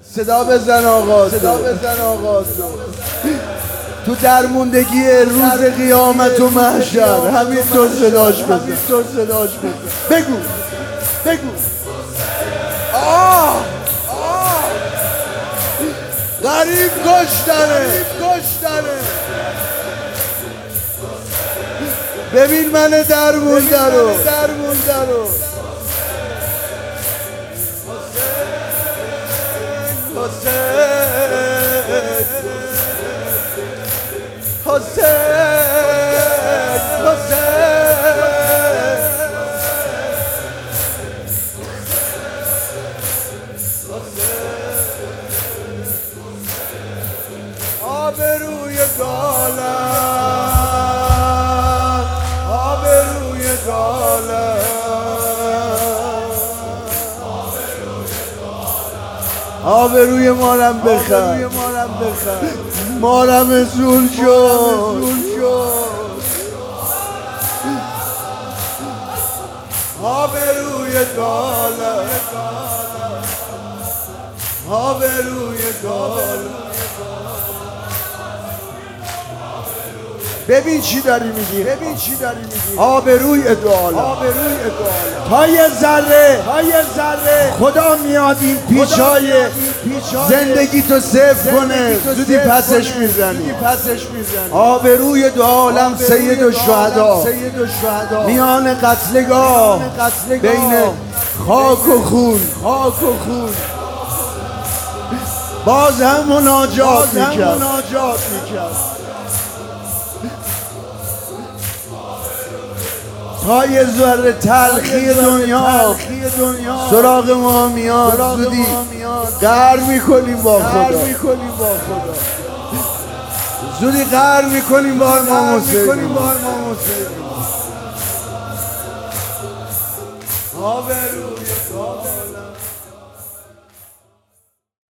صدا بزن آقا، صدا بزن آقا. تو درموندگی روز قیامت و محشر همینطور صداش بزن، همینطور صداش بزن. بگو بگو غریب کشتنه، ببین من درمونده رو. آبروی دالم، آبروی دالم، آبروی مارم بخر، مارم زول شد. آبروی دالم، آبروی دالم. ببین چی داری میگی، آبروی دالم. تا یه ذره خدا میاد این پیچای زندگی تو صفر کنه، زودی پسش میزنی. آبروی دو عالم سید الشهدا، میان قتلگاه بین خاک و خون باز هم مناجات میکرد. تا یه ذره تلخی دنیا سراغ ما میاد، زودی قهر میکنیم با خدا، زودی قهر میکنیم با امام حسین. آبروی دالم.